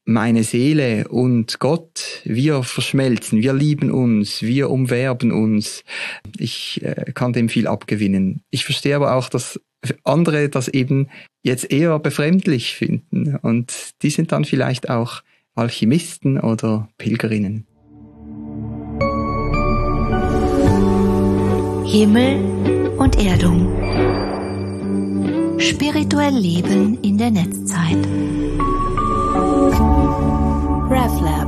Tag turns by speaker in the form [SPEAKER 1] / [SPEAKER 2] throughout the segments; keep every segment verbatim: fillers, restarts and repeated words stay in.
[SPEAKER 1] meine Seele und Gott, wir verschmelzen, wir lieben uns, wir umwerben uns. Ich äh, kann dem viel abgewinnen. Ich verstehe aber auch, dass andere das eben jetzt eher befremdlich finden. Und die sind dann vielleicht auch Alchemisten oder Pilgerinnen.
[SPEAKER 2] Himmel und Erdung. Spirituell Leben in der Netzzeit. RevLab.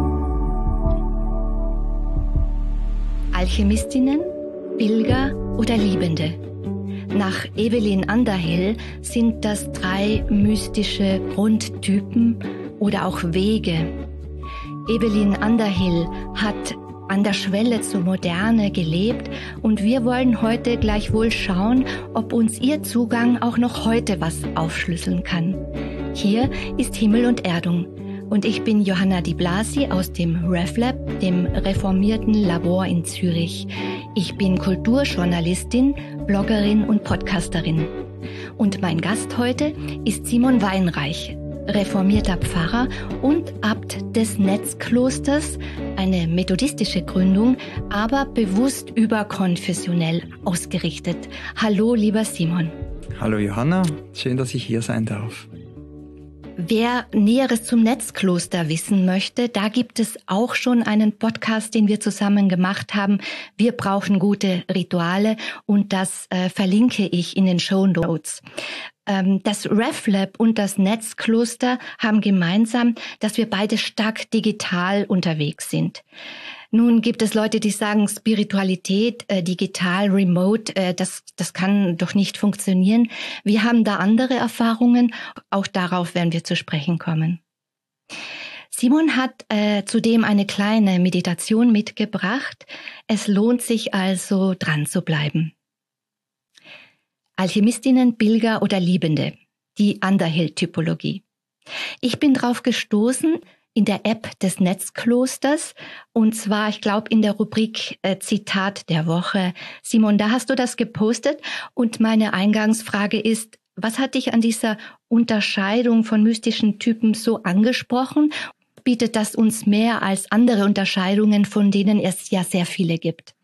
[SPEAKER 2] Alchemistinnen, Pilger oder Liebende. Nach Evelyn Underhill sind das drei mystische Grundtypen oder auch Wege. Evelyn Underhill hat an der Schwelle zur Moderne gelebt und wir wollen heute gleichwohl schauen, ob uns ihr Zugang auch noch heute was aufschlüsseln kann. Hier ist Himmel und Erdung und ich bin Johanna Di Blasi aus dem RevLab, dem reformierten Labor in Zürich. Ich bin Kulturjournalistin, Bloggerin und Podcasterin. Und mein Gast heute ist Simon Weinreich, reformierter Pfarrer und Abt des Netzklosters, eine methodistische Gründung, aber bewusst überkonfessionell ausgerichtet. Hallo, lieber Simon.
[SPEAKER 1] Hallo Johanna, schön, dass ich hier sein darf.
[SPEAKER 2] Wer Näheres zum Netzkloster wissen möchte, da gibt es auch schon einen Podcast, den wir zusammen gemacht haben. Wir brauchen gute Rituale und das äh, verlinke ich in den Shownotes. Ähm, das RevLab und das Netzkloster haben gemeinsam, dass wir beide stark digital unterwegs sind. Nun gibt es Leute, die sagen, Spiritualität, äh, digital, remote, äh, das, das kann doch nicht funktionieren. Wir haben da andere Erfahrungen. Auch darauf werden wir zu sprechen kommen. Simon hat äh, zudem eine kleine Meditation mitgebracht. Es lohnt sich also, dran zu bleiben. Alchemistinnen, Pilger oder Liebende, die Underhill-Typologie. Ich bin drauf gestoßen in der App des Netzklosters und zwar, ich glaube, in der Rubrik äh, Zitat der Woche. Simon, da hast du das gepostet und meine Eingangsfrage ist, was hat dich an dieser Unterscheidung von mystischen Typen so angesprochen? Bietet das uns mehr als andere Unterscheidungen, von denen es ja sehr viele gibt?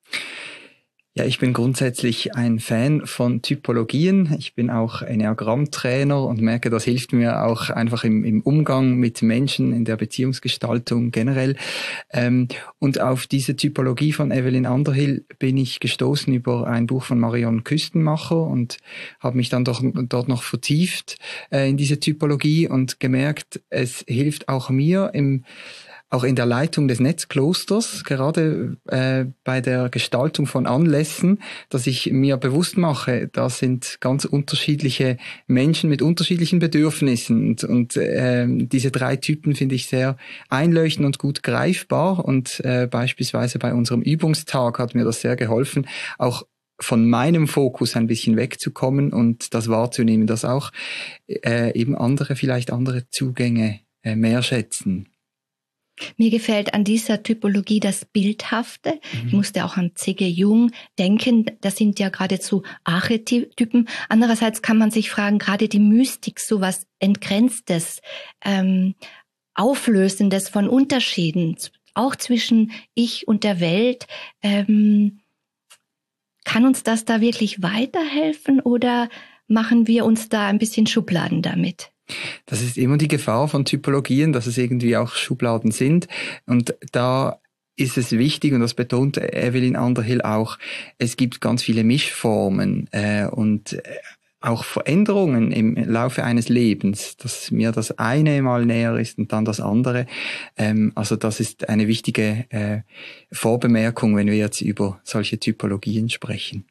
[SPEAKER 1] Ja, ich bin grundsätzlich ein Fan von Typologien. Ich bin auch Enneagrammtrainer und merke, das hilft mir auch einfach im, im Umgang mit Menschen, in der Beziehungsgestaltung generell. Ähm, und auf diese Typologie von Evelyn Underhill bin ich gestoßen über ein Buch von Marion Küstenmacher und habe mich dann doch, dort noch vertieft äh, in diese Typologie und gemerkt, es hilft auch mir im Auch in der Leitung des Netzklosters, gerade äh, bei der Gestaltung von Anlässen, dass ich mir bewusst mache, da sind ganz unterschiedliche Menschen mit unterschiedlichen Bedürfnissen. Und, und äh, diese drei Typen finde ich sehr einleuchtend und gut greifbar. Und äh, beispielsweise bei unserem Übungstag hat mir das sehr geholfen, auch von meinem Fokus ein bisschen wegzukommen und das wahrzunehmen, dass auch äh, eben andere, vielleicht andere Zugänge äh, mehr schätzen.
[SPEAKER 2] Mir gefällt an dieser Typologie das Bildhafte. Mhm. Ich musste auch an C G Jung denken. Das sind ja geradezu Archetypen. Andererseits kann man sich fragen, gerade die Mystik, so was Entgrenztes, ähm, Auflösendes von Unterschieden, auch zwischen Ich und der Welt. Ähm, kann uns das da wirklich weiterhelfen oder machen wir uns da ein bisschen Schubladen damit?
[SPEAKER 1] Das ist immer die Gefahr von Typologien, dass es irgendwie auch Schubladen sind. Und da ist es wichtig, und das betont Evelyn Underhill auch, es gibt ganz viele Mischformen äh, und auch Veränderungen im Laufe eines Lebens, dass mir das eine mal näher ist und dann das andere. Ähm, also das ist eine wichtige äh, Vorbemerkung, wenn wir jetzt über solche Typologien sprechen.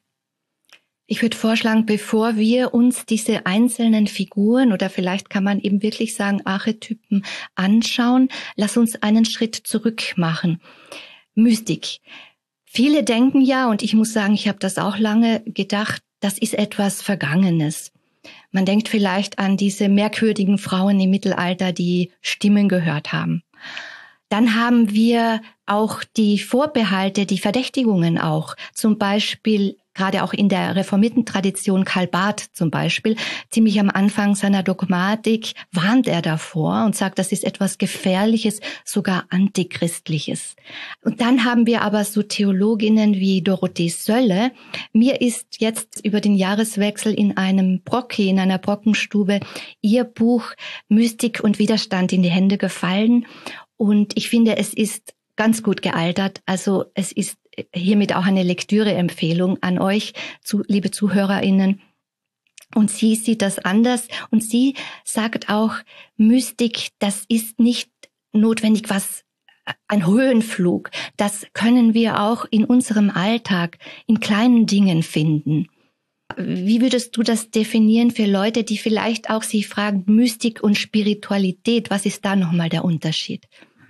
[SPEAKER 2] Ich würde vorschlagen, bevor wir uns diese einzelnen Figuren oder vielleicht kann man eben wirklich sagen Archetypen anschauen, lass uns einen Schritt zurück machen. Mystik. Viele denken ja, und ich muss sagen, ich habe das auch lange gedacht, das ist etwas Vergangenes. Man denkt vielleicht an diese merkwürdigen Frauen im Mittelalter, die Stimmen gehört haben. Dann haben wir auch die Vorbehalte, die Verdächtigungen auch. Zum Beispiel gerade auch in der reformierten Tradition, Karl Barth zum Beispiel, ziemlich am Anfang seiner Dogmatik warnt er davor und sagt, das ist etwas Gefährliches, sogar Antichristliches. Und dann haben wir aber so Theologinnen wie Dorothee Sölle. Mir ist jetzt über den Jahreswechsel in einem Brocki, in einer Brockenstube, ihr Buch Mystik und Widerstand in die Hände gefallen. Und ich finde, es ist ganz gut gealtert. Also es ist hiermit auch eine Lektüreempfehlung an euch, zu, liebe ZuhörerInnen. Und sie sieht das anders. Und sie sagt auch, Mystik, das ist nicht notwendig was, ein Höhenflug. Das können wir auch in unserem Alltag, in kleinen Dingen finden. Wie würdest du das definieren für Leute, die vielleicht auch sich fragen, Mystik und Spiritualität, was ist da nochmal der Unterschied?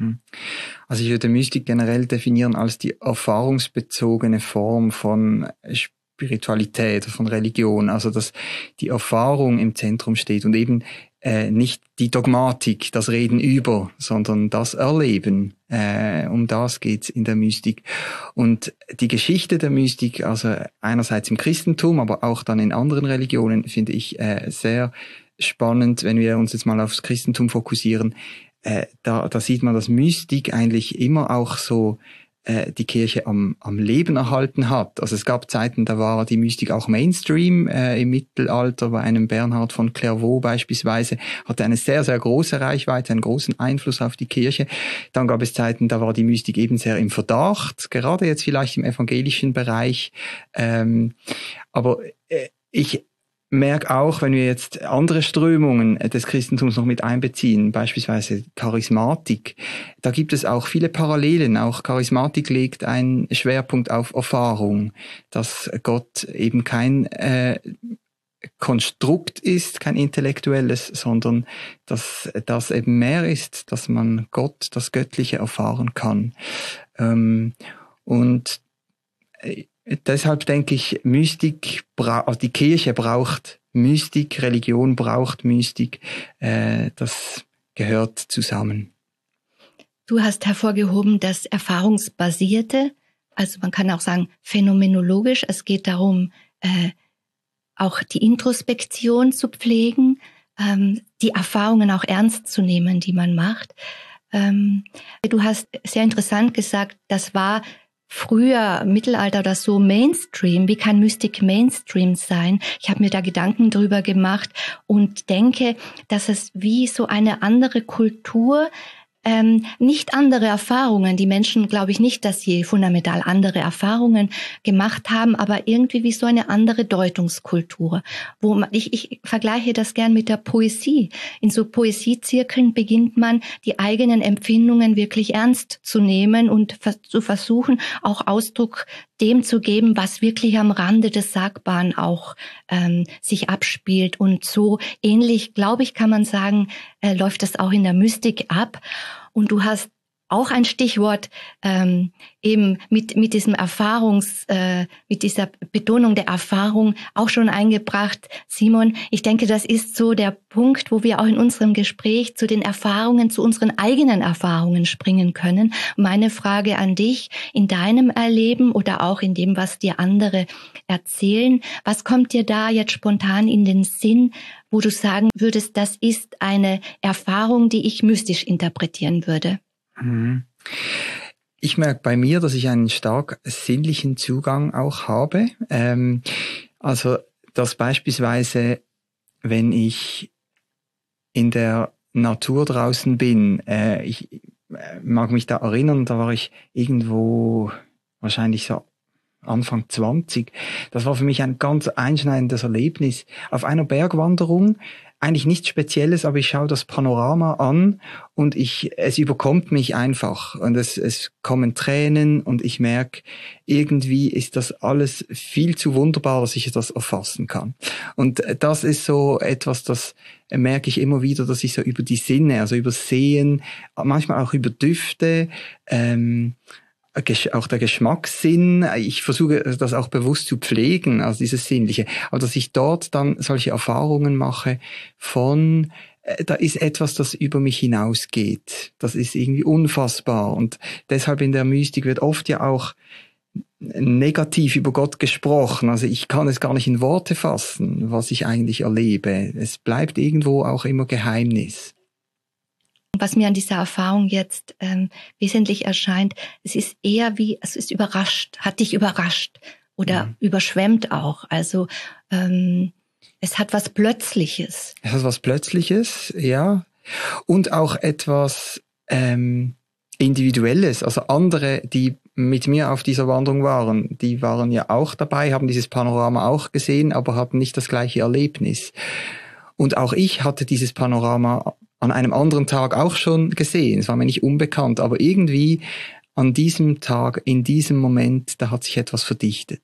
[SPEAKER 1] Also ich würde Mystik generell definieren als die erfahrungsbezogene Form von Spiritualität, von Religion. Also dass die Erfahrung im Zentrum steht und eben äh, nicht die Dogmatik, das Reden über, sondern das Erleben. Äh, um das geht's in der Mystik. Und die Geschichte der Mystik, also einerseits im Christentum, aber auch dann in anderen Religionen, finde ich äh, sehr spannend, wenn wir uns jetzt mal aufs Christentum fokussieren. Äh, da, da sieht man, dass Mystik eigentlich immer auch so äh, die Kirche am, am Leben erhalten hat. Also es gab Zeiten, da war die Mystik auch Mainstream. Äh, im Mittelalter bei einem Bernhard von Clairvaux beispielsweise hatte eine sehr, sehr große Reichweite, einen großen Einfluss auf die Kirche. Dann gab es Zeiten, da war die Mystik eben sehr im Verdacht, gerade jetzt vielleicht im evangelischen Bereich. Ähm, aber äh, ich merke auch, wenn wir jetzt andere Strömungen des Christentums noch mit einbeziehen, beispielsweise Charismatik, da gibt es auch viele Parallelen. Auch Charismatik legt einen Schwerpunkt auf Erfahrung, dass Gott eben kein äh, Konstrukt ist, kein intellektuelles, sondern dass das eben mehr ist, dass man Gott, das Göttliche erfahren kann. Ähm, und äh, Deshalb denke ich, Mystik, also die Kirche braucht Mystik, Religion braucht Mystik, äh, das gehört zusammen.
[SPEAKER 2] Du hast hervorgehoben, das Erfahrungsbasierte, also man kann auch sagen phänomenologisch, es geht darum, äh, auch die Introspektion zu pflegen, ähm, die Erfahrungen auch ernst zu nehmen, die man macht. Ähm, du hast sehr interessant gesagt, das war früher, Mittelalter oder so, Mainstream. Wie kann Mystik Mainstream sein? Ich habe mir da Gedanken drüber gemacht und denke, dass es wie so eine andere Kultur, ähm, nicht andere Erfahrungen. Die Menschen, glaube ich nicht, dass sie fundamental andere Erfahrungen gemacht haben, aber irgendwie wie so eine andere Deutungskultur. Wo man, ich, ich vergleiche das gern mit der Poesie. In so Poesiezirkeln beginnt man, die eigenen Empfindungen wirklich ernst zu nehmen und zu versuchen, auch Ausdruck dem zu geben, was wirklich am Rande des Sagbaren auch ähm, sich abspielt. Und so ähnlich, glaube ich, kann man sagen, äh, läuft das auch in der Mystik ab. Und du hast auch ein Stichwort ähm, eben mit mit diesem Erfahrungs, äh, mit dieser Betonung der Erfahrung auch schon eingebracht, Simon. Ich denke, das ist so der Punkt, wo wir auch in unserem Gespräch zu den Erfahrungen, zu unseren eigenen Erfahrungen springen können. Meine Frage an dich, in deinem Erleben oder auch in dem, was dir andere erzählen, was kommt dir da jetzt spontan in den Sinn, wo du sagen würdest, das ist eine Erfahrung, die ich mystisch interpretieren würde?
[SPEAKER 1] Ich merke bei mir, dass ich einen stark sinnlichen Zugang auch habe. Ähm, also, dass beispielsweise, wenn ich in der Natur draußen bin, äh, ich mag mich da erinnern, da war ich irgendwo wahrscheinlich so Anfang zwanzig. Das war für mich ein ganz einschneidendes Erlebnis. Auf einer Bergwanderung, eigentlich nichts Spezielles, aber ich schaue das Panorama an und ich, es überkommt mich einfach und es, es kommen Tränen und ich merke, irgendwie ist das alles viel zu wunderbar, dass ich das erfassen kann. Und das ist so etwas, das merke ich immer wieder, dass ich so über die Sinne, also über Sehen, manchmal auch über Düfte, ähm, auch der Geschmackssinn, ich versuche das auch bewusst zu pflegen, also dieses Sinnliche, aber dass ich dort dann solche Erfahrungen mache von, da ist etwas, das über mich hinausgeht, das ist irgendwie unfassbar und deshalb in der Mystik wird oft ja auch negativ über Gott gesprochen. Also ich kann es gar nicht in Worte fassen, was ich eigentlich erlebe. Es bleibt irgendwo auch immer Geheimnis.
[SPEAKER 2] Was mir an dieser Erfahrung jetzt ähm, wesentlich erscheint, es ist eher wie, es ist überrascht, hat dich überrascht oder mhm. überschwemmt auch. Also ähm, es hat was Plötzliches.
[SPEAKER 1] Es hat was Plötzliches, ja. Und auch etwas ähm, Individuelles. Also andere, die mit mir auf dieser Wanderung waren, die waren ja auch dabei, haben dieses Panorama auch gesehen, aber hatten nicht das gleiche Erlebnis. Und auch ich hatte dieses Panorama an einem anderen Tag auch schon gesehen. Es war mir nicht unbekannt, aber irgendwie an diesem Tag, in diesem Moment, da hat sich etwas verdichtet.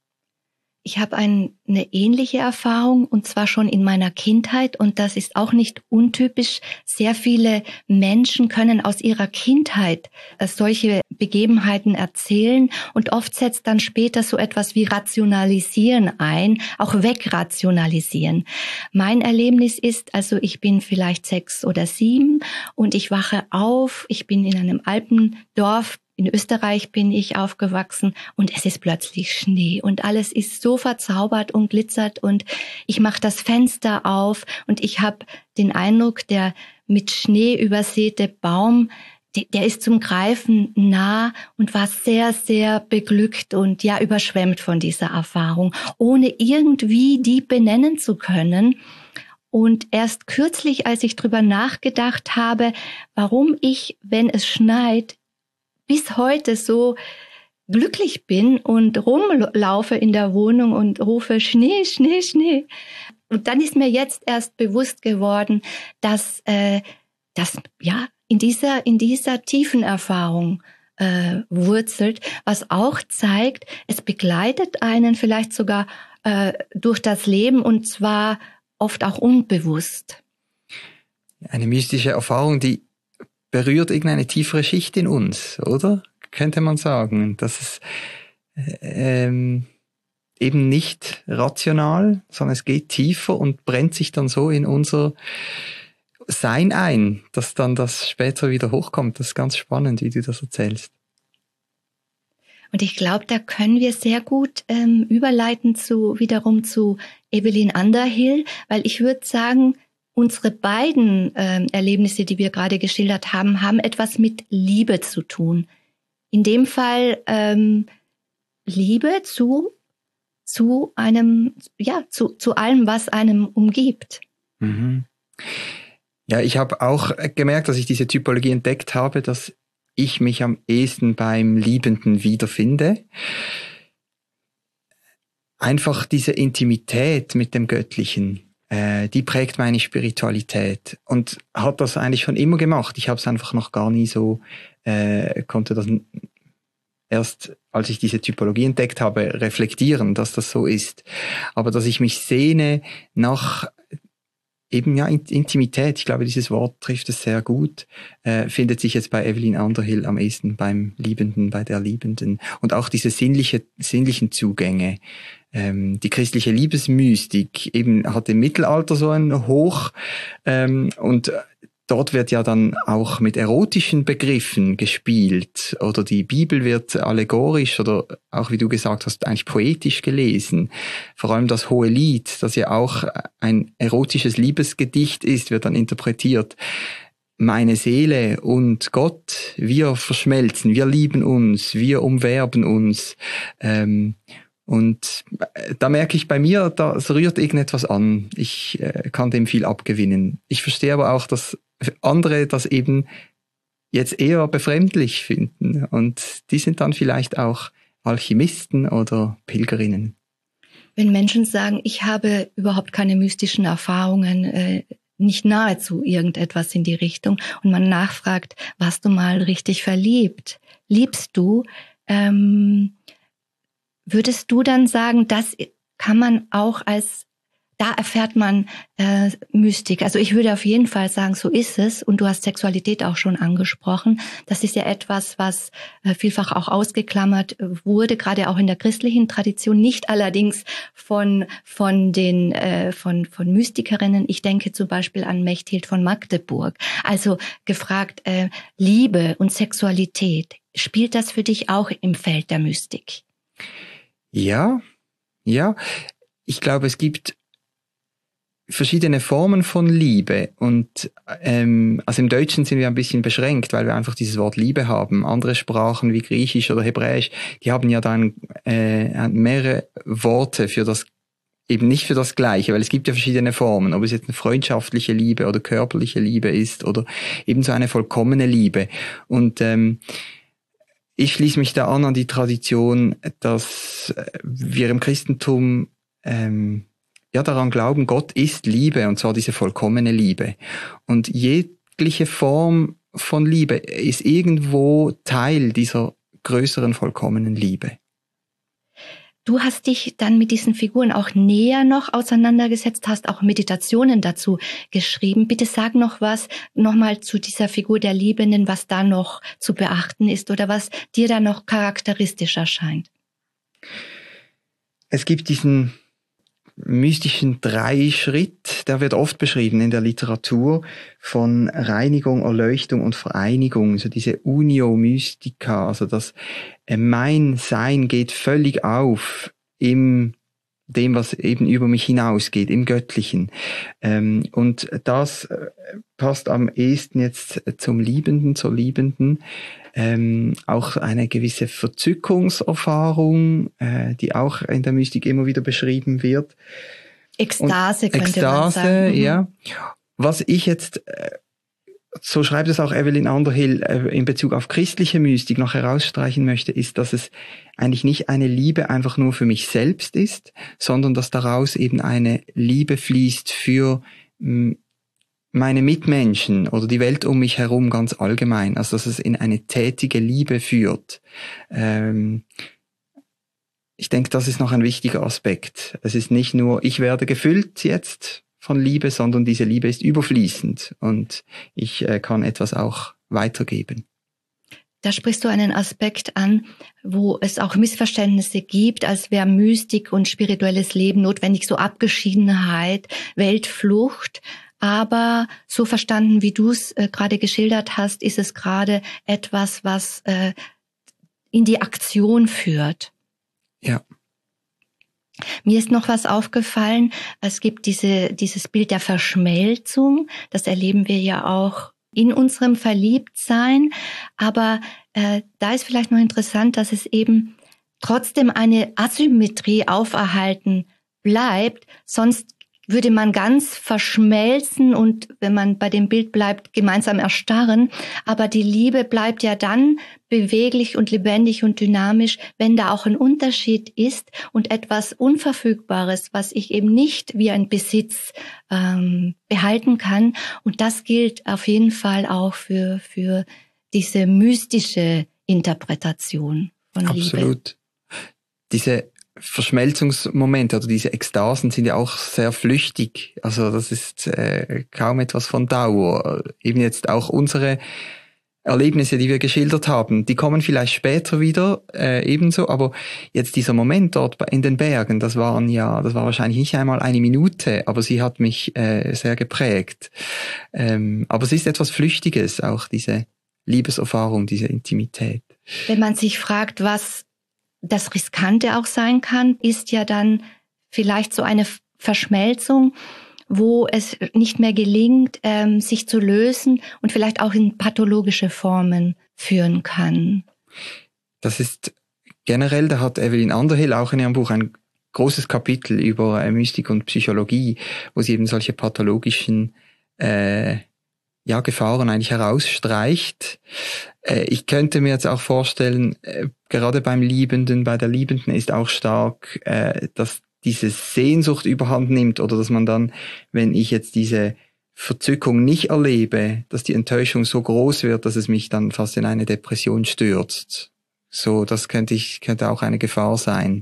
[SPEAKER 2] Ich habe ein, eine ähnliche Erfahrung, und zwar schon in meiner Kindheit, und das ist auch nicht untypisch. Sehr viele Menschen können aus ihrer Kindheit solche Begebenheiten erzählen, und oft setzt dann später so etwas wie Rationalisieren ein, auch wegrationalisieren. Mein Erlebnis ist, also ich bin vielleicht sechs oder sieben und ich wache auf, ich bin in einem Alpendorf. In Österreich bin ich aufgewachsen und es ist plötzlich Schnee und alles ist so verzaubert und glitzert, und ich mache das Fenster auf und ich habe den Eindruck, der mit Schnee übersäte Baum, der ist zum Greifen nah, und war sehr, sehr beglückt und ja überschwemmt von dieser Erfahrung, ohne irgendwie die benennen zu können. Und erst kürzlich, als ich drüber nachgedacht habe, warum ich, wenn es schneit, bis heute so glücklich bin und rumlaufe in der Wohnung und rufe Schnee, Schnee, Schnee. Und dann ist mir jetzt erst bewusst geworden, dass äh, das ja in dieser in dieser tiefen Erfahrung äh, wurzelt, was auch zeigt, es begleitet einen vielleicht sogar äh, durch das Leben, und zwar oft auch unbewusst.
[SPEAKER 1] Eine mystische Erfahrung, die berührt irgendeine tiefere Schicht in uns, oder? Könnte man sagen, dass es ähm, eben nicht rational, sondern es geht tiefer und brennt sich dann so in unser Sein ein, dass dann das später wieder hochkommt. Das ist ganz spannend, wie du das erzählst.
[SPEAKER 2] Und ich glaube, da können wir sehr gut ähm, überleiten zu wiederum zu Evelyn Underhill, weil ich würde sagen, unsere beiden äh, Erlebnisse, die wir gerade geschildert haben, haben etwas mit Liebe zu tun. In dem Fall ähm, Liebe zu zu einem, ja, zu zu allem, was einem umgibt.
[SPEAKER 1] Mhm. Ja, ich habe auch gemerkt, dass ich diese Typologie entdeckt habe, dass ich mich am ehesten beim Liebenden wiederfinde. Einfach diese Intimität mit dem Göttlichen, äh, die prägt meine Spiritualität und hat das eigentlich schon immer gemacht. Ich habe es einfach noch gar nie so, äh, konnte das erst, als ich diese Typologie entdeckt habe, reflektieren, dass das so ist. Aber dass ich mich sehne nach eben ja Intimität, ich glaube, dieses Wort trifft es sehr gut, äh, findet sich jetzt bei Evelyn Underhill am ehesten beim Liebenden, bei der Liebenden. Und auch diese sinnliche, sinnlichen Zugänge. Ähm, die christliche Liebesmystik eben hat im Mittelalter so einen Hoch, ähm, und dort wird ja dann auch mit erotischen Begriffen gespielt, oder die Bibel wird allegorisch oder auch, wie du gesagt hast, eigentlich poetisch gelesen. Vor allem das Hohelied, das ja auch ein erotisches Liebesgedicht ist, wird dann interpretiert. Meine Seele und Gott, wir verschmelzen, wir lieben uns, wir umwerben uns. Ähm, Und da merke ich bei mir, da rührt irgendetwas an. Ich äh, kann dem viel abgewinnen. Ich verstehe aber auch, dass andere das eben jetzt eher befremdlich finden. Und die sind dann vielleicht auch Alchemisten oder Pilgerinnen.
[SPEAKER 2] Wenn Menschen sagen, ich habe überhaupt keine mystischen Erfahrungen, äh, nicht nahezu irgendetwas in die Richtung, und man nachfragt, warst du mal richtig verliebt? Liebst du? Ähm, Würdest du dann sagen, das kann man auch als, da erfährt man äh, Mystik? Also ich würde auf jeden Fall sagen, so ist es. Und du hast Sexualität auch schon angesprochen. Das ist ja etwas, was äh, vielfach auch ausgeklammert wurde, gerade auch in der christlichen Tradition. Nicht allerdings von von den äh, von von Mystikerinnen. Ich denke zum Beispiel an Mechthild von Magdeburg. Also gefragt, äh, Liebe und Sexualität, spielt das für dich auch im Feld der Mystik?
[SPEAKER 1] Ja, ja. Ich glaube, es gibt verschiedene Formen von Liebe und ähm, also im Deutschen sind wir ein bisschen beschränkt, weil wir einfach dieses Wort Liebe haben. Andere Sprachen wie Griechisch oder Hebräisch, die haben ja dann äh, mehrere Worte für das, eben nicht für das Gleiche, weil es gibt ja verschiedene Formen, ob es jetzt eine freundschaftliche Liebe oder körperliche Liebe ist oder eben so eine vollkommene Liebe. Und ähm, ich schließe mich da an an die Tradition, dass wir im Christentum ähm, ja daran glauben, Gott ist Liebe, und zwar diese vollkommene Liebe. Und jegliche Form von Liebe ist irgendwo Teil dieser größeren vollkommenen Liebe.
[SPEAKER 2] Du hast dich dann mit diesen Figuren auch näher noch auseinandergesetzt, hast auch Meditationen dazu geschrieben. Bitte sag noch was, nochmal zu dieser Figur der Liebenden, was da noch zu beachten ist oder was dir da noch charakteristisch erscheint.
[SPEAKER 1] Es gibt diesen mystischen Dreischritt, der wird oft beschrieben in der Literatur, von Reinigung, Erleuchtung und Vereinigung, so diese Unio Mystica, also das mein Sein geht völlig auf im dem, was eben über mich hinausgeht, im Göttlichen. Und das passt am ehesten jetzt zum Liebenden, zur Liebenden. Ähm, auch eine gewisse Verzückungserfahrung, äh, die auch in der Mystik immer wieder beschrieben wird.
[SPEAKER 2] Ekstase
[SPEAKER 1] Und
[SPEAKER 2] könnte
[SPEAKER 1] Ekstase,
[SPEAKER 2] man sagen. Mhm.
[SPEAKER 1] Ja. Was ich jetzt, äh, so schreibt es auch Evelyn Underhill, äh, in Bezug auf christliche Mystik noch herausstreichen möchte, ist, dass es eigentlich nicht eine Liebe einfach nur für mich selbst ist, sondern dass daraus eben eine Liebe fließt für mh, meine Mitmenschen oder die Welt um mich herum ganz allgemein, also dass es in eine tätige Liebe führt. Ähm, ich denke, das ist noch ein wichtiger Aspekt. Es ist nicht nur, ich werde gefüllt jetzt von Liebe, sondern diese Liebe ist überfließend und ich äh, kann etwas auch weitergeben.
[SPEAKER 2] Da sprichst du einen Aspekt an, wo es auch Missverständnisse gibt, als wäre Mystik und spirituelles Leben notwendig, so Abgeschiedenheit, Weltflucht. Aber so verstanden, wie du es äh, gerade geschildert hast, ist es gerade etwas, was äh, in die Aktion führt.
[SPEAKER 1] Ja.
[SPEAKER 2] Mir ist noch was aufgefallen. Es gibt diese dieses Bild der Verschmelzung. Das erleben wir ja auch in unserem Verliebtsein. Aber äh, da ist vielleicht noch interessant, dass es eben trotzdem eine Asymmetrie auferhalten bleibt. Sonst würde man ganz verschmelzen und, wenn man bei dem Bild bleibt, gemeinsam erstarren. Aber die Liebe bleibt ja dann beweglich und lebendig und dynamisch, wenn da auch ein Unterschied ist und etwas Unverfügbares, was ich eben nicht wie ein Besitz ähm, behalten kann. Und das gilt auf jeden Fall auch für, für diese mystische Interpretation von Liebe.
[SPEAKER 1] Absolut. Diese Verschmelzungsmomente oder diese Ekstasen sind ja auch sehr flüchtig. Also das ist äh, kaum etwas von Dauer. Eben jetzt auch unsere Erlebnisse, die wir geschildert haben, die kommen vielleicht später wieder äh, ebenso. Aber jetzt dieser Moment dort in den Bergen, das waren ja, das war wahrscheinlich nicht einmal eine Minute, aber sie hat mich äh, sehr geprägt. Ähm, aber es ist etwas Flüchtiges, auch diese Liebeserfahrung, diese Intimität.
[SPEAKER 2] Wenn man sich fragt, was das Riskante auch sein kann, ist ja dann vielleicht so eine Verschmelzung, wo es nicht mehr gelingt, ähm, sich zu lösen und vielleicht auch in pathologische Formen führen kann.
[SPEAKER 1] Das ist generell, da hat Evelyn Underhill auch in ihrem Buch ein großes Kapitel über äh, Mystik und Psychologie, wo sie eben solche pathologischen äh, ja, Gefahren eigentlich herausstreicht. Äh, ich könnte mir jetzt auch vorstellen, äh, gerade beim Liebenden, bei der Liebenden ist auch stark, äh, dass diese Sehnsucht überhand nimmt oder dass man dann, wenn ich jetzt diese Verzückung nicht erlebe, dass die Enttäuschung so groß wird, dass es mich dann fast in eine Depression stürzt. So, das könnte ich, könnte auch eine Gefahr sein.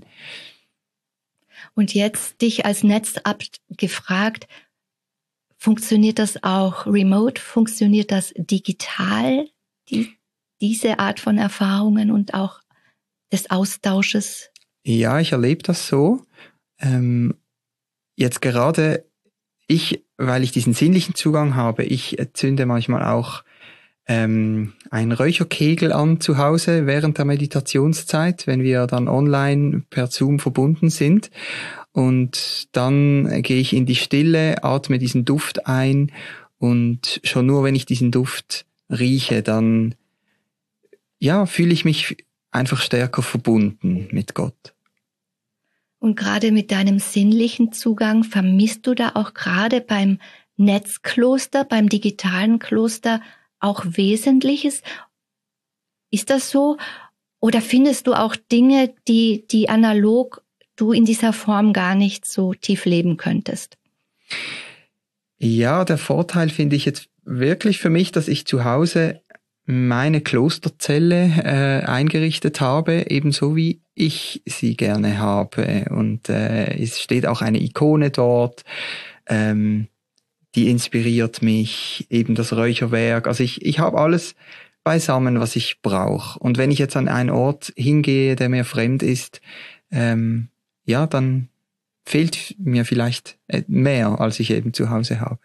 [SPEAKER 2] Und jetzt dich als Netzabt gefragt, funktioniert das auch remote? Funktioniert das digital? Die, diese Art von Erfahrungen und auch des Austausches?
[SPEAKER 1] Ja, ich erlebe das so. Ähm, jetzt gerade ich, weil ich diesen sinnlichen Zugang habe, ich zünde manchmal auch ähm, einen Räucherkegel an zu Hause während der Meditationszeit, wenn wir dann online per Zoom verbunden sind. Und dann gehe ich in die Stille, atme diesen Duft ein und schon nur, wenn ich diesen Duft rieche, dann ja, fühle ich mich einfach stärker verbunden mit Gott.
[SPEAKER 2] Und gerade mit deinem sinnlichen Zugang, vermisst du da auch gerade beim Netzkloster, beim digitalen Kloster auch Wesentliches? Ist das so? Oder findest du auch Dinge, die, die analog du in dieser Form gar nicht so tief leben könntest?
[SPEAKER 1] Ja, der Vorteil finde ich jetzt wirklich für mich, dass ich zu Hause meine Klosterzelle äh, eingerichtet habe, ebenso wie ich sie gerne habe. Und äh, es steht auch eine Ikone dort, ähm, die inspiriert mich, eben das Räucherwerk. Also ich, ich habe alles beisammen, was ich brauche. Und wenn ich jetzt an einen Ort hingehe, der mir fremd ist, ähm, ja, dann fehlt mir vielleicht mehr, als ich eben zu Hause habe.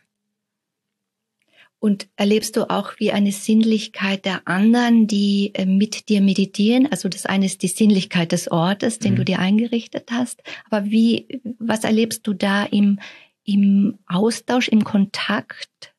[SPEAKER 2] Und erlebst du auch wie eine Sinnlichkeit der anderen, die äh, mit dir meditieren? Also das eine ist die Sinnlichkeit des Ortes, den mhm. du dir eingerichtet hast. Aber wie, was erlebst du da im, im Austausch, im Kontakt?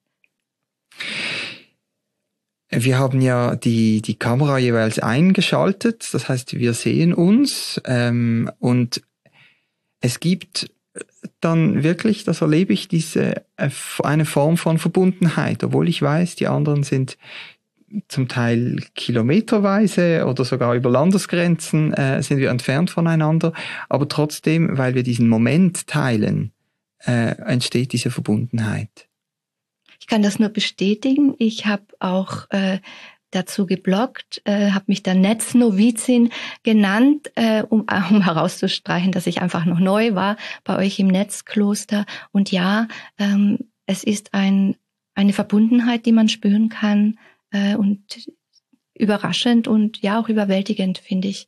[SPEAKER 1] Wir haben ja die, die Kamera jeweils eingeschaltet. Das heißt, wir sehen uns, ähm, und es gibt dann wirklich, das erlebe ich, diese eine Form von Verbundenheit, obwohl ich weiß, die anderen sind zum Teil kilometerweise oder sogar über Landesgrenzen äh, sind wir entfernt voneinander, aber trotzdem, weil wir diesen Moment teilen, äh, entsteht diese Verbundenheit.
[SPEAKER 2] Ich kann das nur bestätigen. Ich habe auch äh, dazu gebloggt, äh, habe mich dann Netznovizin genannt, äh, um, um herauszustreichen, dass ich einfach noch neu war bei euch im Netzkloster. Und ja, ähm, es ist ein, eine Verbundenheit, die man spüren kann, äh, und überraschend und ja auch überwältigend, finde ich.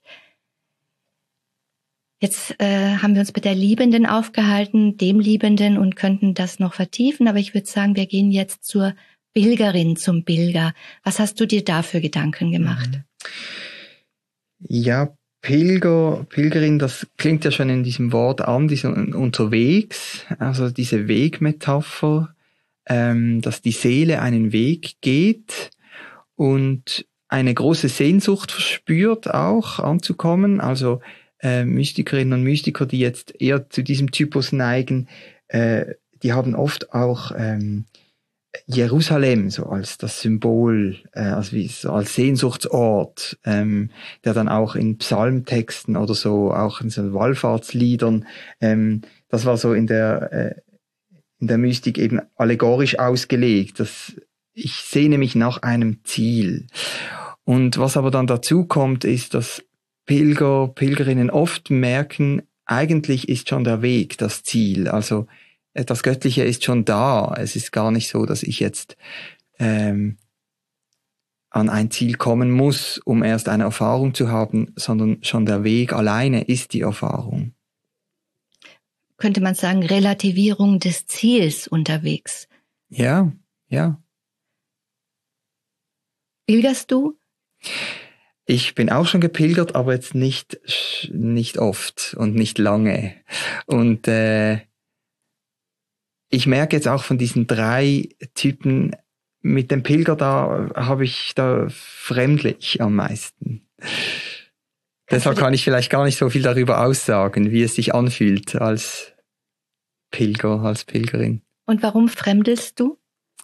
[SPEAKER 2] Jetzt äh, haben wir uns bei der Liebenden aufgehalten, dem Liebenden, und könnten das noch vertiefen, aber ich würde sagen, wir gehen jetzt zur Pilgerin, zum Pilger. Was hast du dir da für Gedanken gemacht?
[SPEAKER 1] Ja, Pilger, Pilgerin, das klingt ja schon in diesem Wort an, diesen unterwegs, also diese Wegmetapher, ähm, dass die Seele einen Weg geht und eine große Sehnsucht verspürt, auch anzukommen. Also äh, Mystikerinnen und Mystiker, die jetzt eher zu diesem Typus neigen, äh, die haben oft auch ähm, Jerusalem so als das Symbol, äh, also wie so als Sehnsuchtsort, ähm, der dann auch in Psalmtexten oder so, auch in so Wallfahrtsliedern, ähm, das war so in der äh, in der Mystik eben allegorisch ausgelegt, dass ich sehne mich nach einem Ziel. Und was aber dann dazu kommt, ist, dass Pilger, Pilgerinnen oft merken, eigentlich ist schon der Weg das Ziel, also das Göttliche ist schon da. Es ist gar nicht so, dass ich jetzt ähm, an ein Ziel kommen muss, um erst eine Erfahrung zu haben, sondern schon der Weg alleine ist die Erfahrung.
[SPEAKER 2] Könnte man sagen, Relativierung des Ziels unterwegs.
[SPEAKER 1] Ja, ja.
[SPEAKER 2] Pilgerst du?
[SPEAKER 1] Ich bin auch schon gepilgert, aber jetzt nicht nicht oft und nicht lange. Und äh, ich merke jetzt auch von diesen drei Typen, mit dem Pilger da habe ich da fremdlich am meisten. Deshalb kann ich vielleicht gar nicht so viel darüber aussagen, wie es sich anfühlt als Pilger, als Pilgerin.
[SPEAKER 2] Und warum fremdelst du?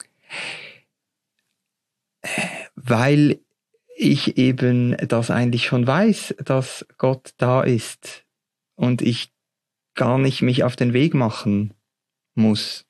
[SPEAKER 1] Weil ich eben das eigentlich schon weiß, dass Gott da ist und ich gar nicht mich auf den Weg machen muss.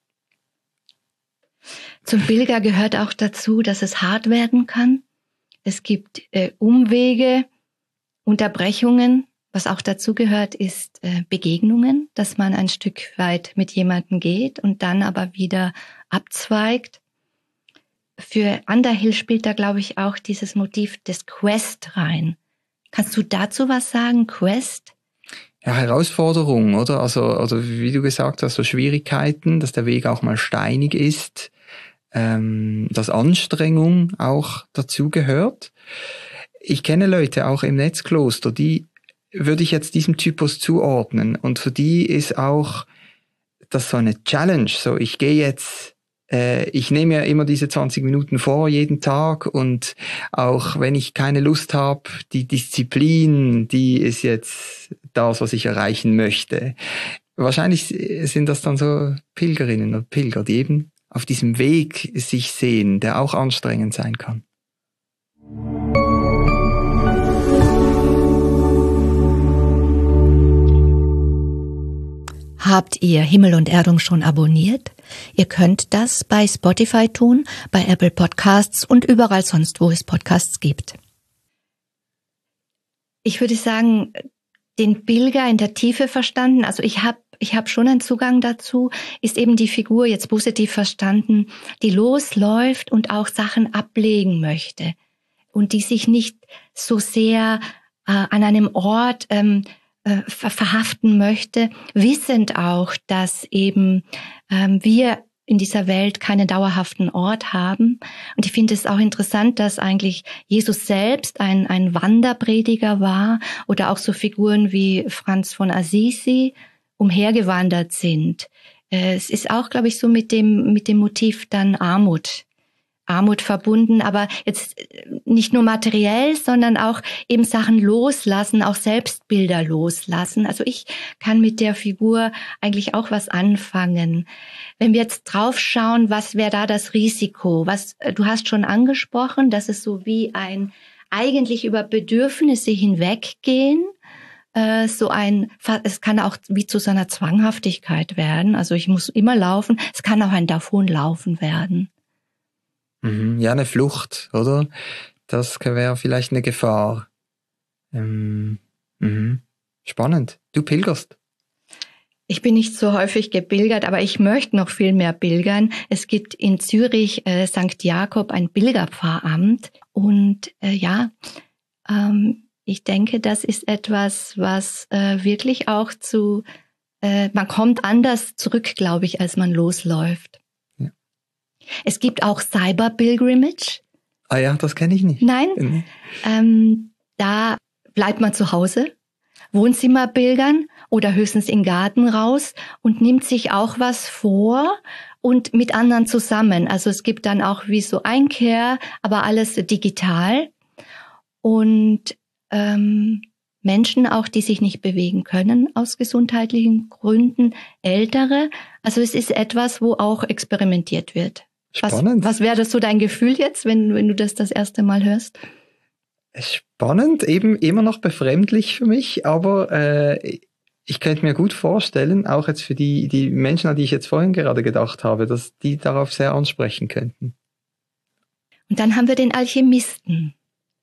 [SPEAKER 2] Zum Pilger gehört auch dazu, dass es hart werden kann. Es gibt äh, Umwege, Unterbrechungen. Was auch dazu gehört, ist äh, Begegnungen, dass man ein Stück weit mit jemandem geht und dann aber wieder abzweigt. Für Underhill spielt da, glaube ich, auch dieses Motiv des Quest rein. Kannst du dazu was sagen, Quest?
[SPEAKER 1] Ja, Herausforderung, oder? Also, also wie du gesagt hast, so Schwierigkeiten, dass der Weg auch mal steinig ist. ähm, dass Anstrengung auch dazugehört. Ich kenne Leute auch im Netzkloster, die würde ich jetzt diesem Typus zuordnen. Und für die ist auch das so eine Challenge. So, ich gehe jetzt, äh, ich nehme ja immer diese zwanzig Minuten vor jeden Tag, und auch wenn ich keine Lust habe, die Disziplin, die ist jetzt das, was ich erreichen möchte. Wahrscheinlich sind das dann so Pilgerinnen und Pilger, die eben auf diesem Weg sich sehen, der auch anstrengend sein kann.
[SPEAKER 2] Habt ihr Himmel und Erdung schon abonniert? Ihr könnt das bei Spotify tun, bei Apple Podcasts und überall sonst, wo es Podcasts gibt. Ich würde sagen, den Pilger in der Tiefe verstanden, also ich habe ich hab schon einen Zugang dazu, ist eben die Figur jetzt positiv verstanden, die losläuft und auch Sachen ablegen möchte und die sich nicht so sehr äh, an einem Ort ähm, äh, verhaften möchte, wissend auch, dass eben ähm, wir in dieser Welt keinen dauerhaften Ort haben. Und ich finde es auch interessant, dass eigentlich Jesus selbst ein, ein Wanderprediger war oder auch so Figuren wie Franz von Assisi umhergewandert sind. Es ist auch, glaube ich, so mit dem, mit dem Motiv dann Armut. Armut verbunden, aber jetzt nicht nur materiell, sondern auch eben Sachen loslassen, auch Selbstbilder loslassen. Also ich kann mit der Figur eigentlich auch was anfangen. Wenn wir jetzt drauf schauen, was wäre da das Risiko? Was, du hast schon angesprochen, dass es so wie ein eigentlich über Bedürfnisse hinweggehen, äh, so ein, es kann auch wie zu so einer Zwanghaftigkeit werden. Also ich muss immer laufen. Es kann auch ein Davonlaufen werden.
[SPEAKER 1] Ja, eine Flucht, oder? Das wäre vielleicht eine Gefahr. Ähm, mhm. Spannend. Du pilgerst.
[SPEAKER 2] Ich bin nicht so häufig gepilgert, aber ich möchte noch viel mehr pilgern. Es gibt in Zürich äh, Sankt Jakob ein Pilgerpfarramt. Und äh, ja, ähm, ich denke, das ist etwas, was äh, wirklich auch zu, äh, man kommt anders zurück, glaube ich, als man losläuft. Es gibt auch Cyber-Pilgrimage.
[SPEAKER 1] Ah ja, das kenne ich nicht.
[SPEAKER 2] Nein,
[SPEAKER 1] Nee.
[SPEAKER 2] ähm, da bleibt man zu Hause, Wohnzimmer pilgern oder höchstens in den Garten raus und nimmt sich auch was vor und mit anderen zusammen. Also es gibt dann auch wie so Einkehr, aber alles digital. Und ähm, Menschen auch, die sich nicht bewegen können aus gesundheitlichen Gründen, Ältere. Also es ist etwas, wo auch experimentiert wird.
[SPEAKER 1] Spannend.
[SPEAKER 2] Was, was wäre das so dein Gefühl jetzt, wenn, wenn du das das erste Mal hörst?
[SPEAKER 1] Spannend, eben immer noch befremdlich für mich, aber äh, ich könnte mir gut vorstellen, auch jetzt für die, die Menschen, an die ich jetzt vorhin gerade gedacht habe, dass die darauf sehr ansprechen könnten.
[SPEAKER 2] Und dann haben wir den Alchemisten.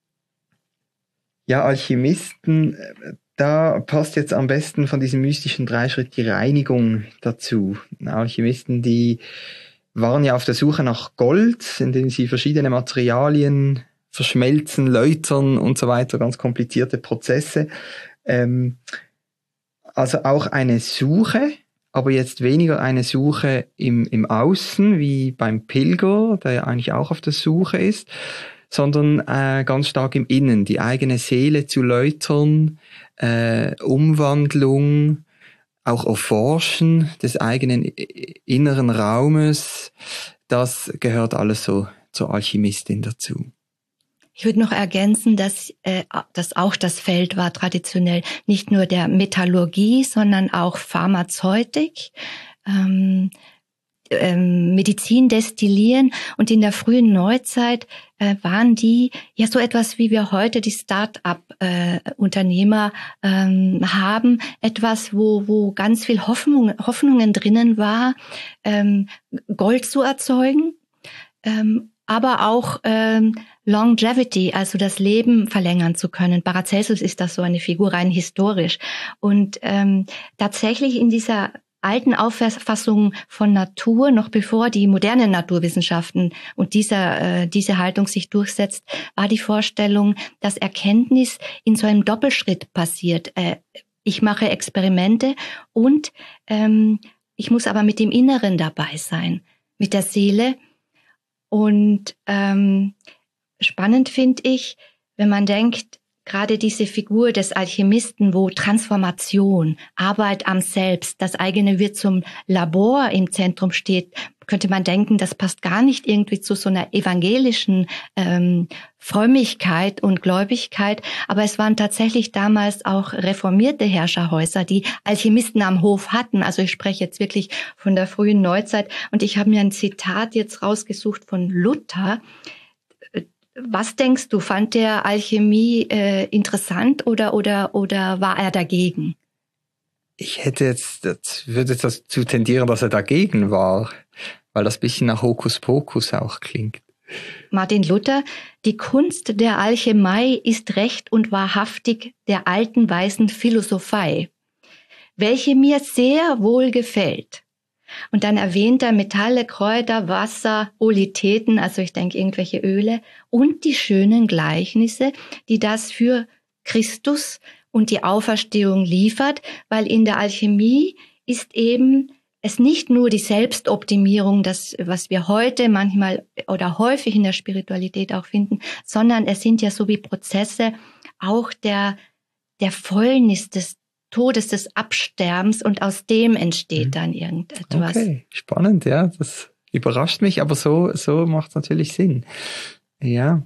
[SPEAKER 1] Ja, Alchemisten, da passt jetzt am besten von diesem mystischen Dreischritt die Reinigung dazu. Alchemisten, die waren ja auf der Suche nach Gold, indem sie verschiedene Materialien verschmelzen, läutern und so weiter, ganz komplizierte Prozesse. Ähm, also auch eine Suche, aber jetzt weniger eine Suche im, im Außen, wie beim Pilger, der ja eigentlich auch auf der Suche ist, sondern äh, ganz stark im Innen, die eigene Seele zu läutern, äh, Umwandlung, auch Erforschen des eigenen inneren Raumes, das gehört alles so zur Alchemistin dazu.
[SPEAKER 2] Ich würde noch ergänzen, dass äh, das auch das Feld war traditionell nicht nur der Metallurgie, sondern auch Pharmazeutik, ähm, ähm, Medizin destillieren. Und in der frühen Neuzeit äh, waren die ja so etwas, wie wir heute die Start-up-Unternehmer äh, ähm, haben, etwas, wo wo ganz viel Hoffnung, Hoffnungen drinnen war, ähm, Gold zu erzeugen, ähm, aber auch ähm, Longevity, also das Leben verlängern zu können. Paracelsus ist das so eine Figur, rein historisch. Und ähm, tatsächlich in dieser alten Auffassung von Natur, noch bevor die modernen Naturwissenschaften und dieser, äh, diese Haltung sich durchsetzt, war die Vorstellung, dass Erkenntnis in so einem Doppelschritt passiert. Äh, ich mache Experimente und ähm, ich muss aber mit dem Inneren dabei sein, mit der Seele. Und ähm, spannend finde ich, wenn man denkt, gerade diese Figur des Alchemisten, wo Transformation, Arbeit am Selbst, das eigene wird zum Labor im Zentrum steht, könnte man denken, das passt gar nicht irgendwie zu so einer evangelischen ähm, Frömmigkeit und Gläubigkeit. Aber es waren tatsächlich damals auch reformierte Herrscherhäuser, die Alchemisten am Hof hatten. Also ich spreche jetzt wirklich von der frühen Neuzeit. Und ich habe mir ein Zitat jetzt rausgesucht von Luther. Was denkst du, fand der Alchemie äh, interessant oder, oder, oder war er dagegen?
[SPEAKER 1] Ich hätte jetzt, das würde jetzt dazu tendieren, dass er dagegen war, weil das ein bisschen nach Hokuspokus auch klingt.
[SPEAKER 2] Martin Luther: Die Kunst der Alchemei ist recht und wahrhaftig der alten weisen Philosophei, welche mir sehr wohl gefällt. Und dann erwähnt er Metalle, Kräuter, Wasser, Olitäten, also ich denke irgendwelche Öle und die schönen Gleichnisse, die das für Christus und die Auferstehung liefert, weil in der Alchemie ist eben es nicht nur die Selbstoptimierung, das, was wir heute manchmal oder häufig in der Spiritualität auch finden, sondern es sind ja so wie Prozesse auch der, der Fäulnis des Todes, des Absterbens, und aus dem entsteht dann irgendetwas.
[SPEAKER 1] Okay, spannend, ja, das überrascht mich, aber so, so macht es natürlich Sinn. Ja.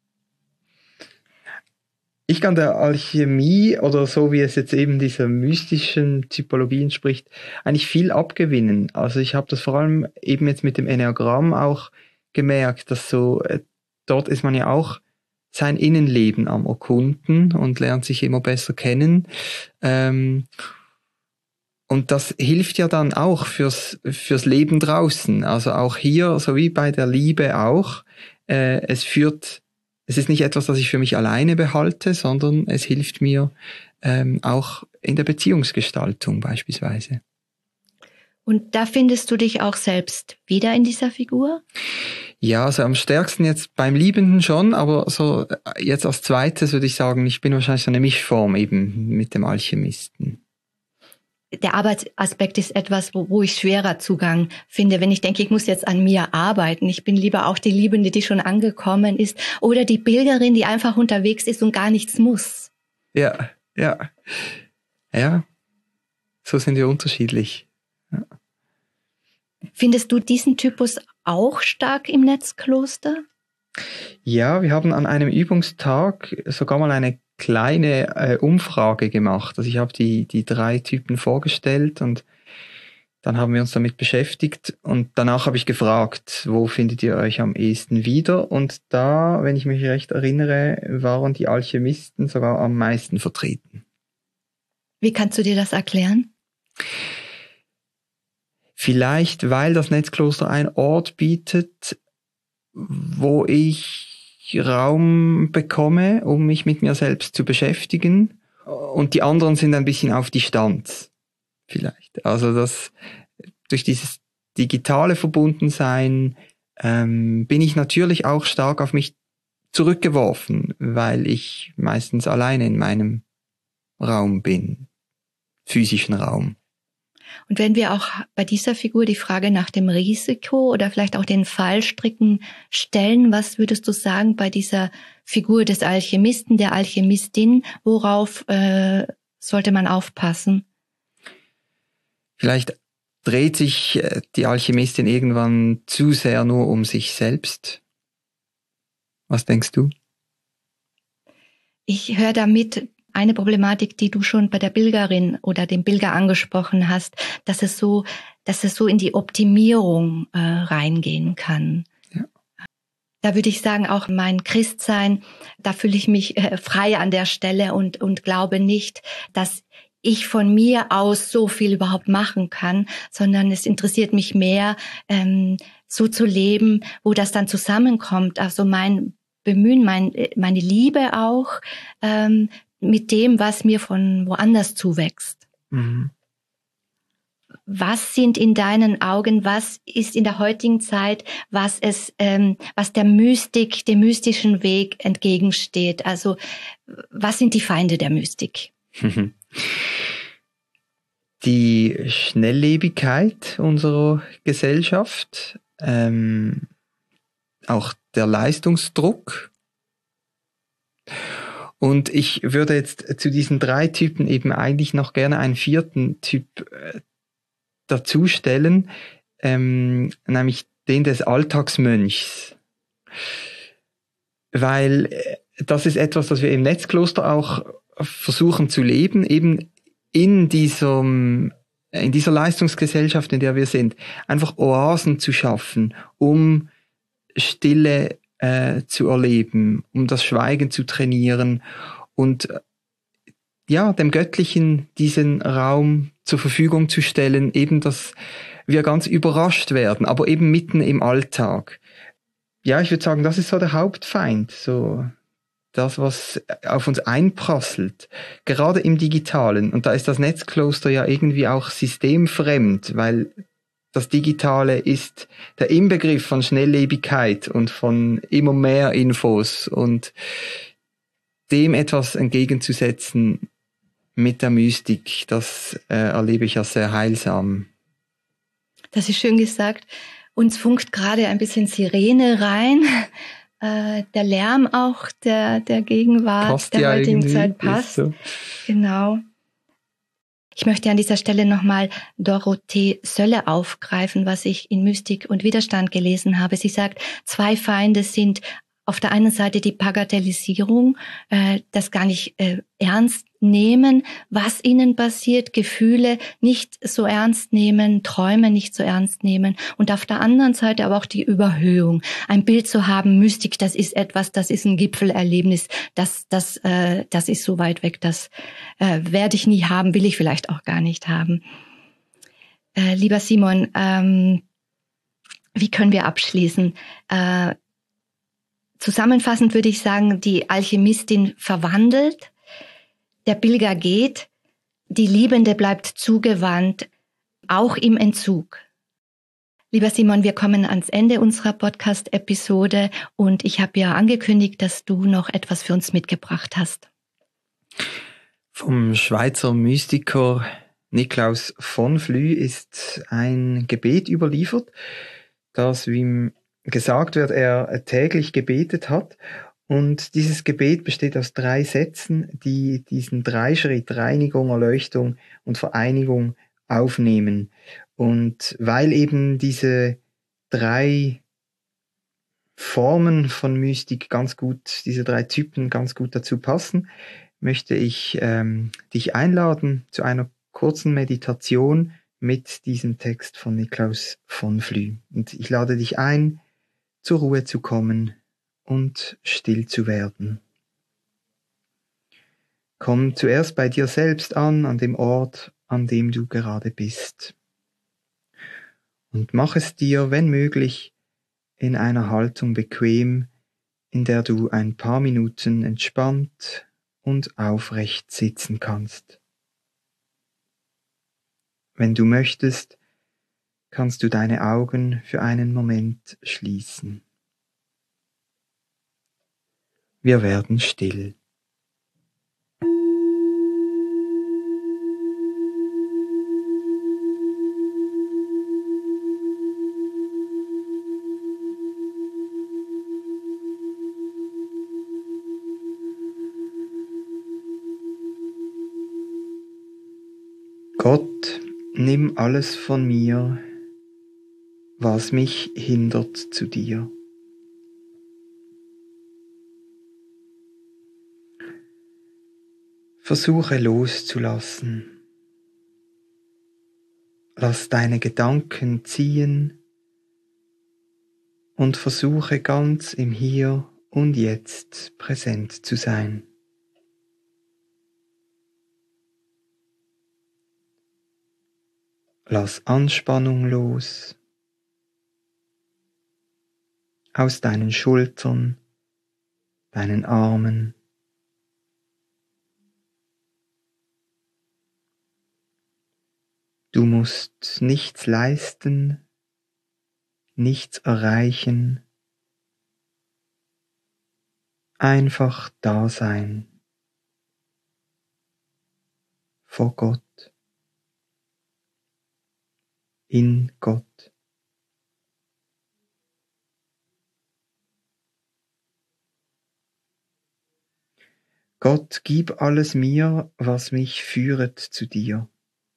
[SPEAKER 1] Ich kann der Alchemie oder so wie es jetzt eben dieser mystischen Typologie entspricht, eigentlich viel abgewinnen. Also ich habe das vor allem eben jetzt mit dem Enneagramm auch gemerkt, dass so, äh, dort ist man ja auch sein Innenleben am Okkulten und lernt sich immer besser kennen. Ähm, und das hilft ja dann auch fürs, fürs Leben draußen. Also auch hier, so wie bei der Liebe auch, äh, es führt, es ist nicht etwas, das ich für mich alleine behalte, sondern es hilft mir ähm, auch in der Beziehungsgestaltung beispielsweise.
[SPEAKER 2] Und da findest du dich auch selbst wieder in dieser Figur?
[SPEAKER 1] Ja, also am stärksten jetzt beim Liebenden schon, aber so jetzt als zweites würde ich sagen, ich bin wahrscheinlich so eine Mischform eben mit dem Alchemisten.
[SPEAKER 2] Der Arbeitsaspekt ist etwas, wo, wo ich schwerer Zugang finde, wenn ich denke, ich muss jetzt an mir arbeiten. Ich bin lieber auch die Liebende, die schon angekommen ist, oder die Pilgerin, die einfach unterwegs ist und gar nichts muss.
[SPEAKER 1] Ja, ja, ja, so sind wir unterschiedlich. Ja.
[SPEAKER 2] Findest du diesen Typus auch stark im Netzkloster?
[SPEAKER 1] Ja, wir haben an einem Übungstag sogar mal eine kleine äh, Umfrage gemacht. Also ich habe die, die drei Typen vorgestellt und dann haben wir uns damit beschäftigt und danach habe ich gefragt, wo findet ihr euch am ehesten wieder? Und da, wenn ich mich recht erinnere, waren die Alchemisten sogar am meisten vertreten.
[SPEAKER 2] Wie kannst du dir das erklären?
[SPEAKER 1] Vielleicht, weil das Netzkloster einen Ort bietet, wo ich Raum bekomme, um mich mit mir selbst zu beschäftigen. Und die anderen sind ein bisschen auf Distanz, vielleicht. Also das, durch dieses digitale Verbundensein ähm, bin ich natürlich auch stark auf mich zurückgeworfen, weil ich meistens alleine in meinem Raum bin, physischen Raum.
[SPEAKER 2] Und wenn wir auch bei dieser Figur die Frage nach dem Risiko oder vielleicht auch den Fallstricken stellen, was würdest du sagen bei dieser Figur des Alchemisten, der Alchemistin, worauf äh, sollte man aufpassen?
[SPEAKER 1] Vielleicht dreht sich die Alchemistin irgendwann zu sehr nur um sich selbst. Was denkst du?
[SPEAKER 2] Ich höre damit eine Problematik, die du schon bei der Pilgerin oder dem Pilger angesprochen hast, dass es so, dass es so in die Optimierung äh, reingehen kann.
[SPEAKER 1] Ja.
[SPEAKER 2] Da würde ich sagen, auch mein Christsein, da fühle ich mich äh, frei an der Stelle und und glaube nicht, dass ich von mir aus so viel überhaupt machen kann, sondern es interessiert mich mehr, ähm, so zu leben, wo das dann zusammenkommt. Also mein Bemühen, mein, meine Liebe auch, ähm, mit dem, was mir von woanders zuwächst.
[SPEAKER 1] Mhm.
[SPEAKER 2] Was sind in deinen Augen, was ist in der heutigen Zeit, was es, ähm, was der Mystik, dem mystischen Weg entgegensteht? Also, was sind die Feinde der Mystik?
[SPEAKER 1] Die Schnelllebigkeit unserer Gesellschaft, ähm, auch der Leistungsdruck. Und ich würde jetzt zu diesen drei Typen eben eigentlich noch gerne einen vierten Typ äh, dazustellen, ähm, nämlich den des Alltagsmönchs. Weil äh, das ist etwas, das wir im Netzkloster auch versuchen zu leben, eben in diesem, in dieser Leistungsgesellschaft, in der wir sind, einfach Oasen zu schaffen, um Stille äh, zu erleben, um das Schweigen zu trainieren und äh, ja, dem Göttlichen diesen Raum zur Verfügung zu stellen, eben, dass wir ganz überrascht werden, aber eben mitten im Alltag. Ja, ich würde sagen, das ist so der Hauptfeind, so das, was auf uns einprasselt, gerade im Digitalen. Und da ist das Netzkloster ja irgendwie auch systemfremd, weil das Digitale ist der Inbegriff von Schnelllebigkeit und von immer mehr Infos und dem etwas entgegenzusetzen mit der Mystik, das äh, erlebe ich als sehr heilsam.
[SPEAKER 2] Das ist schön gesagt. Uns funkt gerade ein bisschen Sirene rein. Äh, der Lärm auch der, der Gegenwart,
[SPEAKER 1] passt
[SPEAKER 2] der
[SPEAKER 1] ja
[SPEAKER 2] heutigen
[SPEAKER 1] irgendwie,
[SPEAKER 2] Zeit passt.
[SPEAKER 1] So.
[SPEAKER 2] Genau. Ich möchte an dieser Stelle nochmal Dorothee Sölle aufgreifen, was ich in Mystik und Widerstand gelesen habe. Sie sagt, zwei Feinde sind auf der einen Seite die Bagatellisierung, äh, das gar nicht äh, ernst nehmen, was ihnen passiert, Gefühle nicht so ernst nehmen, Träume nicht so ernst nehmen und auf der anderen Seite aber auch die Überhöhung. Ein Bild zu haben, Mystik, das ist etwas, das ist ein Gipfelerlebnis, das, das, äh, das ist so weit weg, das äh, werde ich nie haben, will ich vielleicht auch gar nicht haben. Äh, lieber Simon, ähm, wie können wir abschließen? Äh, Zusammenfassend würde ich sagen, die Alchemistin verwandelt, der Pilger geht, die Liebende bleibt zugewandt, auch im Entzug. Lieber Simon, wir kommen ans Ende unserer Podcast-Episode und ich habe ja angekündigt, dass du noch etwas für uns mitgebracht hast.
[SPEAKER 1] Vom Schweizer Mystiker Niklaus von Flü ist ein Gebet überliefert, das, wie ihm gesagt wird, er täglich gebetet hat. Und dieses Gebet besteht aus drei Sätzen, die diesen Dreischritt Reinigung, Erleuchtung und Vereinigung aufnehmen. Und weil eben diese drei Formen von Mystik ganz gut, diese drei Typen ganz gut dazu passen, möchte ich ähm, dich einladen zu einer kurzen Meditation mit diesem Text von Niklaus von Flü. Und ich lade dich ein, zur Ruhe zu kommen und still zu werden. Komm zuerst bei dir selbst an, an dem Ort, an dem du gerade bist. Und mach es dir, wenn möglich, in einer Haltung bequem, in der du ein paar Minuten entspannt und aufrecht sitzen kannst. Wenn du möchtest, kannst du deine Augen für einen Moment schließen. Wir werden still. Gott, nimm alles von mir, was mich hindert zu dir. Versuche loszulassen. Lass deine Gedanken ziehen und versuche ganz im Hier und Jetzt präsent zu sein. Lass Anspannung los aus deinen Schultern, deinen Armen. Du musst nichts leisten, nichts erreichen, einfach da sein, vor Gott, in Gott. Gott, gib alles mir, was mich führet zu dir.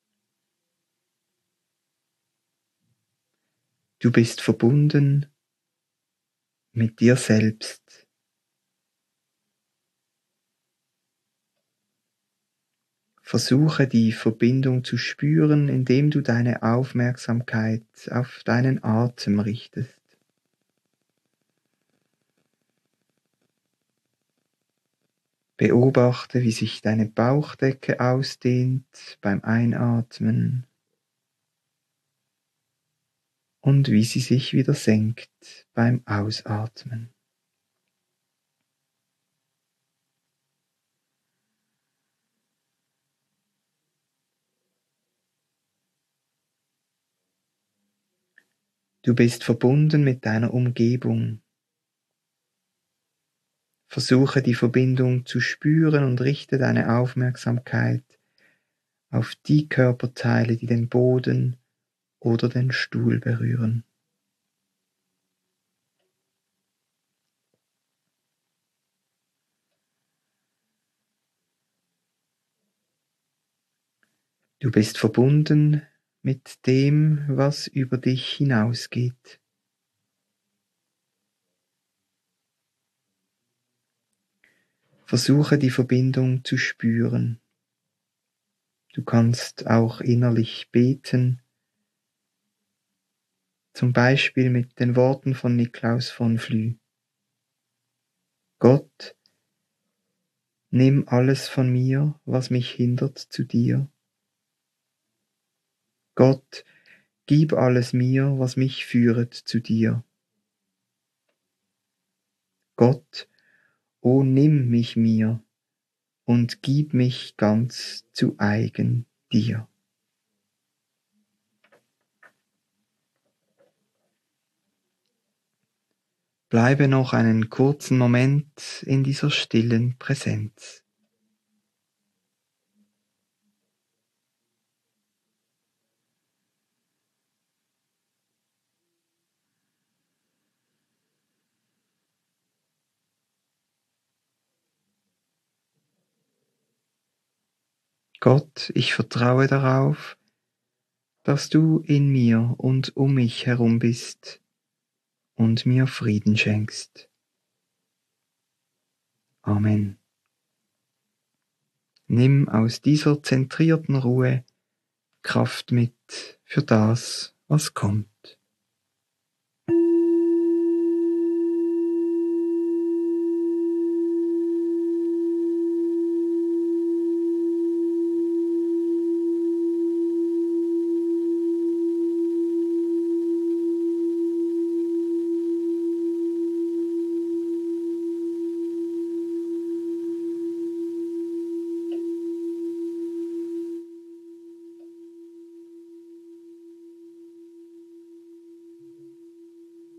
[SPEAKER 1] Du bist verbunden mit dir selbst. Versuche die Verbindung zu spüren, indem du deine Aufmerksamkeit auf deinen Atem richtest. Beobachte, wie sich deine Bauchdecke ausdehnt beim Einatmen und wie sie sich wieder senkt beim Ausatmen. Du bist verbunden mit deiner Umgebung. Versuche die Verbindung zu spüren und richte deine Aufmerksamkeit auf die Körperteile, die den Boden oder den Stuhl berühren. Du bist verbunden mit dem, was über dich hinausgeht. Versuche die Verbindung zu spüren. Du kannst auch innerlich beten, zum Beispiel mit den Worten von Niklaus von Flü. Gott, nimm alles von mir, was mich hindert zu dir. Gott, gib alles mir, was mich führet zu dir. Gott, o nimm mich mir und gib mich ganz zu eigen dir. Bleibe noch einen kurzen Moment in dieser stillen Präsenz. Gott, ich vertraue darauf, dass du in mir und um mich herum bist und mir Frieden schenkst. Amen. Nimm aus dieser zentrierten Ruhe Kraft mit für das, was kommt.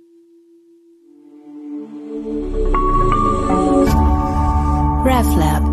[SPEAKER 2] RefLab